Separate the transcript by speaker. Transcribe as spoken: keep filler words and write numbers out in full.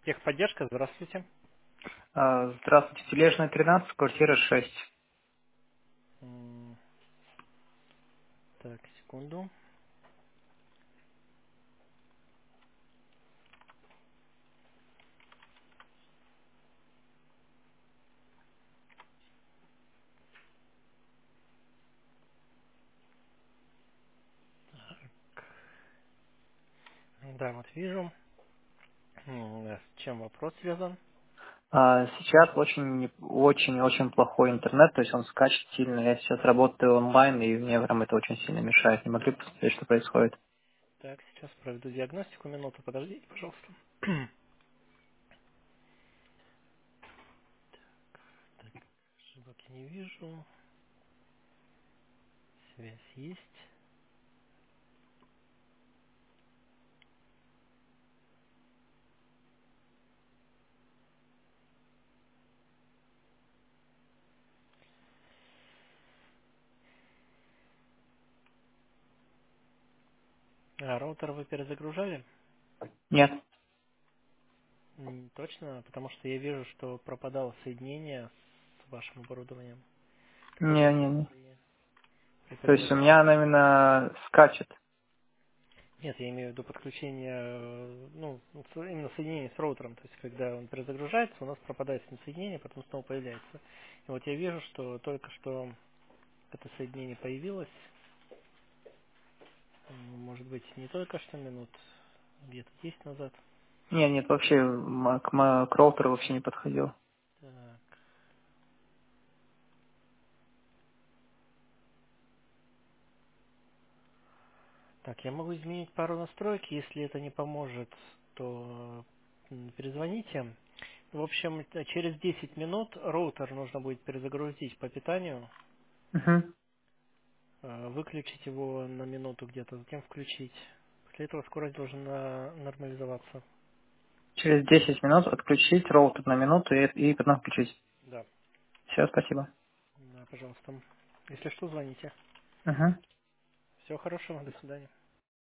Speaker 1: Техподдержка, здравствуйте.
Speaker 2: А, Здравствуйте, Тележная, тринадцать, квартира шесть.
Speaker 1: М, Так, секунду. Да, вот вижу. М, да, С чем вопрос связан?
Speaker 2: А, Сейчас очень, очень, очень плохой интернет, то есть он скачет сильно. Я сейчас работаю онлайн, и мне прям это очень сильно мешает. Не могли бы посмотреть, что происходит?
Speaker 1: Так, сейчас проведу диагностику. Минуту, подождите, пожалуйста. Так, ошибок я не вижу. Связь есть. А, роутер вы перезагружали?
Speaker 2: Нет.
Speaker 1: М, Точно, потому что я вижу, что пропадало соединение с вашим оборудованием,
Speaker 2: Не,
Speaker 1: когда
Speaker 2: не, не.
Speaker 1: при, при
Speaker 2: То есть у меня
Speaker 1: перезагрузке.
Speaker 2: она именно скачет.
Speaker 1: Нет, я имею в виду подключение, э, ну, с- именно соединение с роутером. То есть, когда он перезагружается, у нас пропадает с ним соединение, потом снова появляется. И вот я вижу, что только что это соединение появилось, м, может быть, не только что минут, где-то десять назад.
Speaker 2: Не, нет, вообще м- к, м- к роутеру вообще не подходил.
Speaker 1: Так. Так, я могу изменить пару настроек, если это не поможет, то м, перезвоните. В общем, э, через десять минут роутер нужно будет перезагрузить по питанию,
Speaker 2: Мгм.
Speaker 1: э, выключить его на минуту где-то, затем включить. После этого скорость должна нормализоваться.
Speaker 2: Через десять минут отключить роутер на минуту и, и потом включить.
Speaker 1: Да.
Speaker 2: Все, спасибо.
Speaker 1: Да, пожалуйста. Если что, звоните.
Speaker 2: Мгм.
Speaker 1: Всего хорошего, до свидания.